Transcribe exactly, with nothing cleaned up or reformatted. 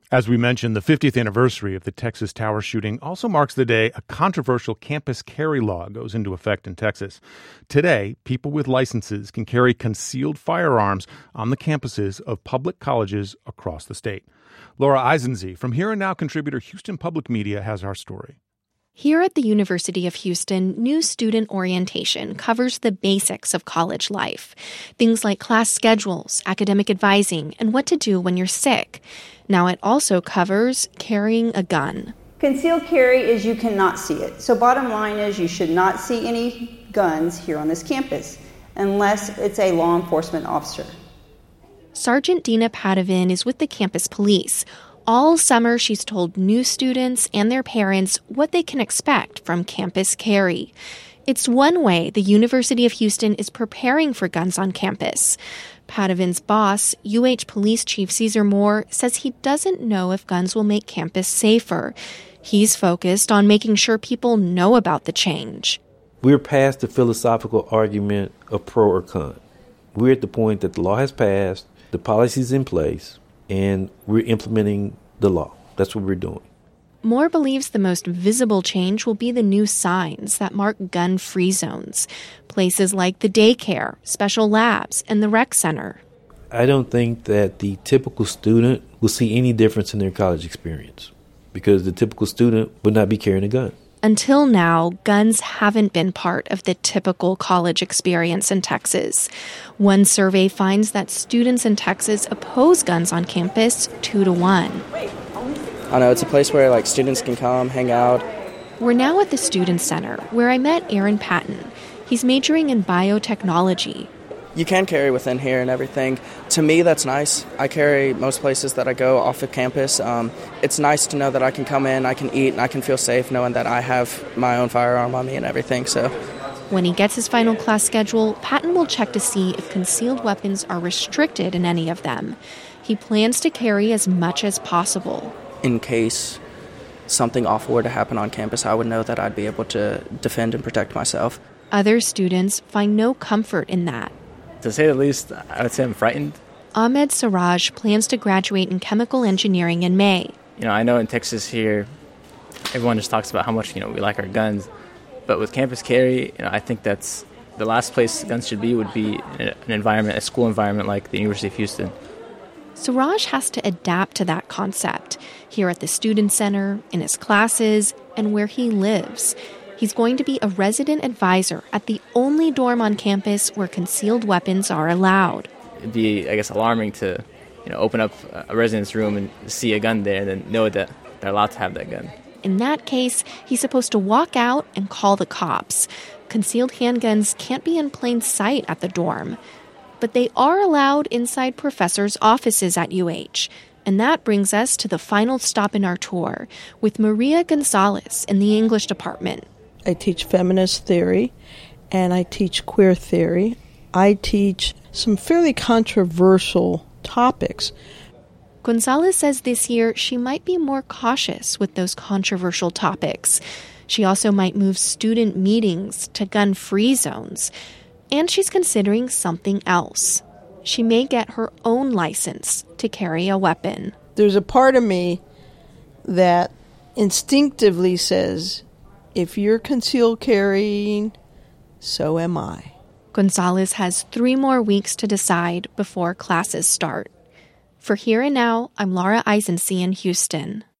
As we mentioned, the fiftieth anniversary of the Texas Tower shooting also marks the day a controversial campus carry law goes into effect in Texas. Today, people with licenses can carry concealed firearms on the campuses of public colleges across the state. Laura Eisensee from Here and Now contributor Houston Public Media has our story. Here at the University of Houston, new student orientation covers the basics of college life. Things like class schedules, academic advising, and what to do when you're sick. Now it also covers carrying a gun. Concealed carry is you cannot see it. So bottom line is you should not see any guns here on this campus unless it's a law enforcement officer. Sergeant Dina Padavin is with the campus police. All summer, she's told new students and their parents what they can expect from campus carry. It's one way the University of Houston is preparing for guns on campus. Padavin's boss, U H Police Chief Cesar Moore, says he doesn't know if guns will make campus safer. He's focused on making sure people know about the change. We're past the philosophical argument of pro or con. We're at the point that the law has passed, the policy's in place, and we're implementing the law. That's what we're doing. Moore believes the most visible change will be the new signs that mark gun-free zones, places like the daycare, special labs, and the rec center. I don't think that the typical student will see any difference in their college experience because the typical student would not be carrying a gun. Until now, guns haven't been part of the typical college experience in Texas. One survey finds that students in Texas oppose guns on campus two to one. I know it's a place where like students can come, hang out. We're now at the Student Center, where I met Aaron Patton. He's majoring in biotechnology. You can carry within here and everything. To me, that's nice. I carry most places that I go off of campus. Um, it's nice to know that I can come in, I can eat, and I can feel safe knowing that I have my own firearm on me and everything. So, when he gets his final class schedule, Patton will check to see if concealed weapons are restricted in any of them. He plans to carry as much as possible. In case something awful were to happen on campus, I would know that I'd be able to defend and protect myself. Other students find no comfort in that. To say the least, I would say I'm frightened. Ahmed Siraj plans to graduate in chemical engineering in May. You know, I know in Texas here, everyone just talks about how much, you know, we like our guns. But with campus carry, you know, I think that's the last place guns should be would be an environment, a school environment like the University of Houston. Siraj has to adapt to that concept here at the Student Center, in his classes, and where he lives. He's going to be a resident advisor at the only dorm on campus where concealed weapons are allowed. It'd be, I guess, alarming to, you know, open up a resident's room and see a gun there and then know that they're allowed to have that gun. In that case, he's supposed to walk out and call the cops. Concealed handguns can't be in plain sight at the dorm. But they are allowed inside professors' offices at U H. And that brings us to the final stop in our tour with Maria Gonzalez in the English department. I teach feminist theory, and I teach queer theory. I teach some fairly controversial topics. Gonzalez says this year she might be more cautious with those controversial topics. She also might move student meetings to gun-free zones. And she's considering something else. She may get her own license to carry a weapon. There's a part of me that instinctively says, if you're concealed carrying, so am I. Gonzalez has three more weeks to decide before classes start. For Here and Now, I'm Laura Eisensee in Houston.